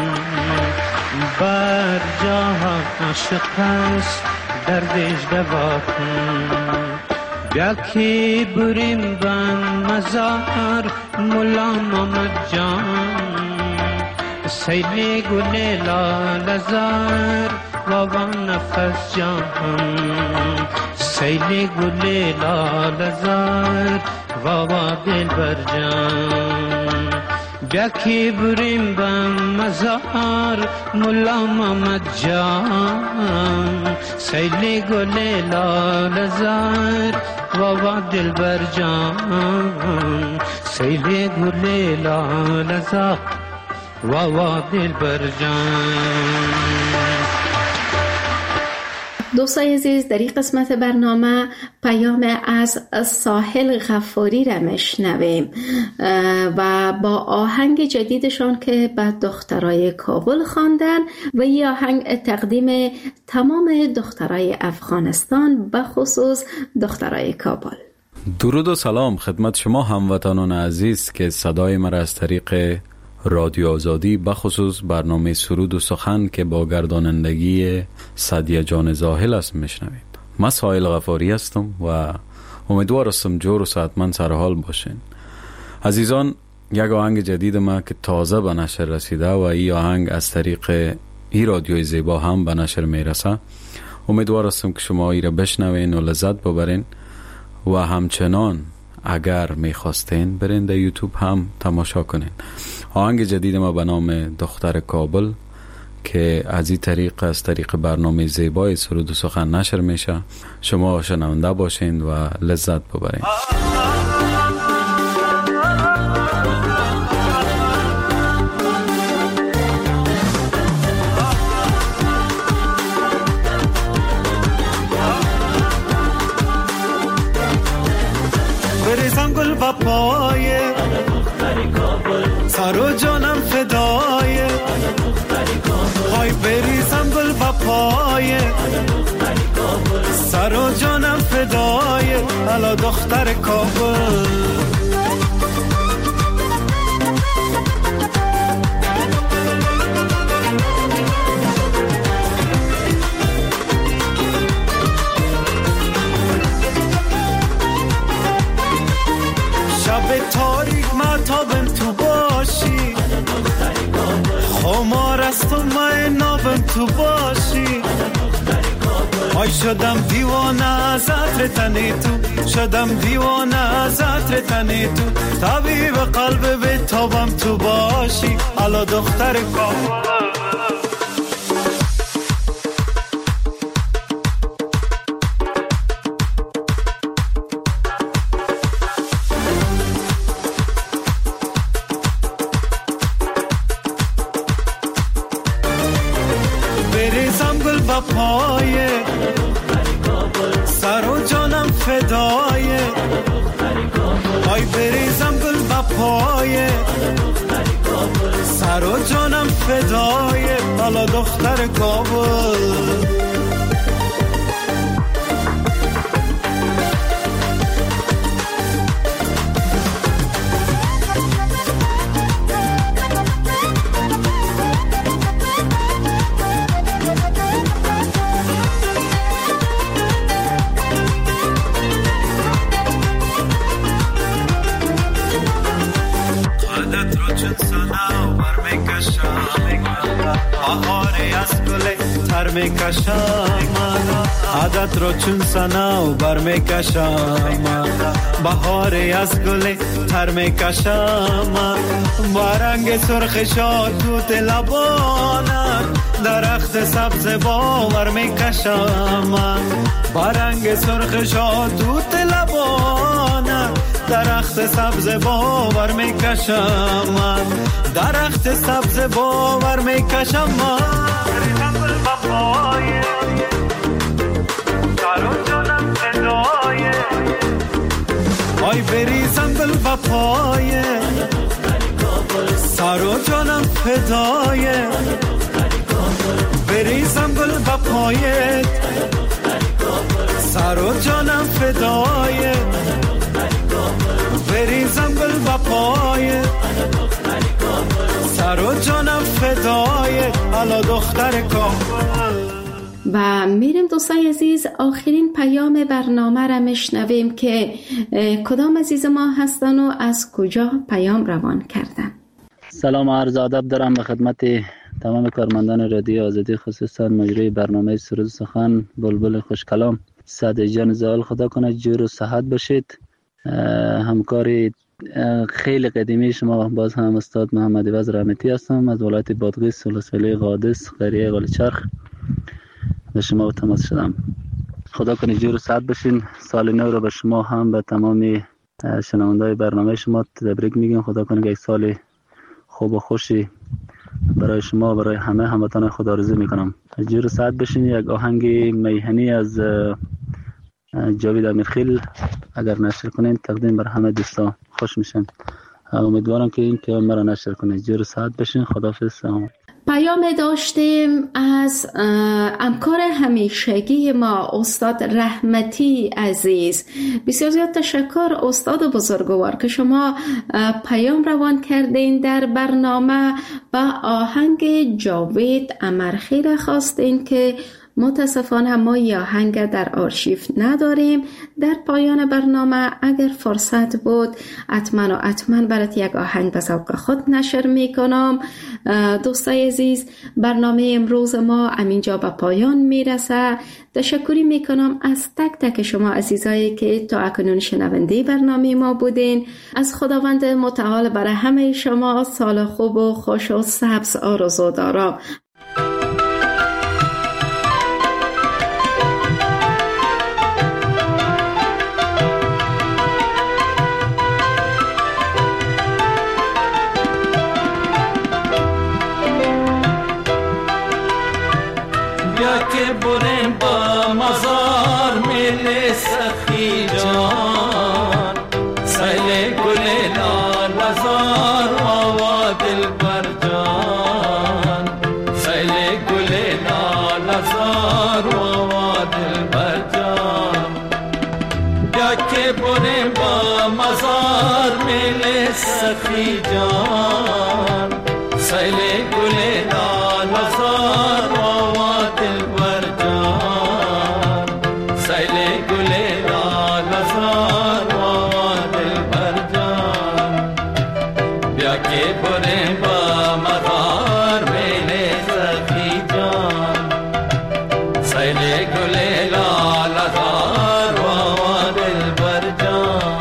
بر جا شکست دردش دوا کن. بیا که بریم بن مزار مولا محمد جان، سیل گل لال زار بابا نفس جان، سیل گل لال زار بابا دلبر جان. بیا که بریم بن مزار مولا محمد جان، سیل گل لال زار بابا دلبر جان، سیل گل لال زار بابا دلبر جان. دوستای عزیز، در این قسمت برنامه پیام از ساحل غفاری را میشنویم و با آهنگ جدیدشان که بعد دخترای کابل خواندن و این آهنگ تقدیم تمام دخترای افغانستان به خصوص دخترای کابل. درود و سلام خدمت شما هموطنان عزیز که صدای مرا از طریق رادیو آزادی بخصوص برنامه سرود و سخن که با گردانندگی سعدیه جان زاهل است میشنوید. من ساحل غفاری هستم و امیدوار هستم جور و صحتمند سرحال باشین. عزیزان، یک آهنگ جدید ما که تازه به نشر رسیده و این آهنگ از طریق این رادیوی زیبا هم به نشر میرسه. امیدوار هستم که شما ای را بشنوین و لذت ببرین و همچنان اگر میخواستین برین در یوتیوب هم تماشا کنین. آهنگ جدید ما به نام دختر کابل که از این طریق از طریق برنامه زیبای سرود و سخن نشر میشه. شما شنونده باشین و لذت ببرین. بریزم گل و پایه سر و جانم فدایه، های بریزم گل و پایه سر و جانم فدایه، الا دختر کابل. شب تاریک ماتابم تو باشی، خمار است و من نابم تو باشی. آی شدم دیوانه از عطر تنی تو، شدم دیوانه از عطر تنی تو، طبیب قلب به تابم تو باشی، الا دختر کابل. بریزم گل با پایه سر و جانم فدایه، آی بریزم گل با پایه سر و جانم فدایه، حالا دختر کابل. عادت رو چون سنا و بر میکشم، بهاری از گل تر میکشم، با رنگ سرخ شادوت لبانت درخت سبز باور میکشم، با رنگ سرخ شادوت لبانت درخت سبز باور میکشم من، درخت سبز باور میکشم من. بریزم گل وفای سر و جانم فدای، آی بریزم گل وفای سر و جانم فدای، بریزم گل وفای سر و جانم فدای، بریزم گل وفای سر و جانم فدای، الا دختر کابل. و میریم دوستای عزیز آخرین پیام برنامه را میشنویم که کدام عزیز ما هستن و از کجا پیام روان کردن. سلام و عرض ادب دارم به خدمت تمام کارمندان رادیو آزادی، خصوصا مجری برنامه سرود سخن بلبل خوش کلام. سعد جان زال خدا کنه جور و صحت باشید. همکاری خیلی قدیمی شما باز هم استاد محمد عوض رحمتی هستم از ولایت بادغیس ولسوالی قادس قریه قلچرخ به شما تماس شدم. خدا کنه جور و صحت باشین. سال نو رو به شما هم به تمام شنوندای برنامه شما تبریک میگم. خدا کنه یک سال خوب و خوشی برای شما برای همه هموطنان خدا آرزو میکنم. جور و صحت باشین. یک آهنگ میهنی از جاوید امیرخیل اگر نشر کنین تقدیم بر همه دوستا خوش میشن. امیدوارم که این پیام مرا نشر کنین. جور و صحت باشین. خداحافظ. پیام داشتیم از همکار همیشگی ما استاد رحمتی عزیز. بسیار زیاد تشکر استاد بزرگوار که شما پیام روان کردین در برنامه و آهنگ جاوید امیرخیل خواستین که متاسفانه ما یا آهنگ در آرشیو نداریم. در پایان برنامه اگر فرصت بود حتما و حتما برات یک آهنگ به ذوق خود نشر میکنم. دوستای عزیز برنامه امروز ما همینجا به پایان میرسه. تشکری میکنم از تک تک شما عزیزایی که تا اکنون شنونده برنامه ما بودین. از خداوند متعال برای همه شما سال خوب و خوش و سبز آرزو دارم. بریم با مزار میل سخی جان، سیل گل لال مزار آوا دل بر جان، سیل گل لال مزار آوا دل بر جان. بیا که بریم با مزار میل سخی جان، سیل گل لال مزار آوا دل بر جان، سیل گل لال مزار آوا دل بر جان. بیا که بریم با مزار میل سخی جان، سیل گل لال مزار آوا دل بر جان.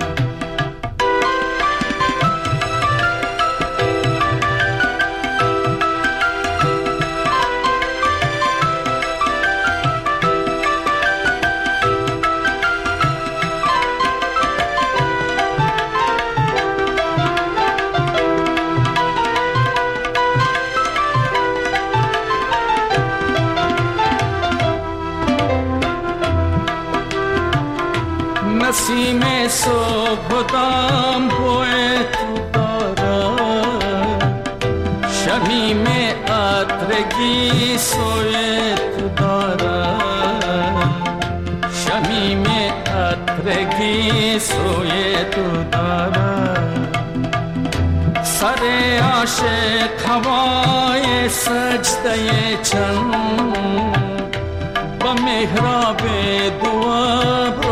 نسیم صبح دام بوی تو دارد، شمیم عطرگی سوی تو دارد، شمیم عطرگی سوی تو دارد. سر عاشق هوای سجده چند با محراب دعا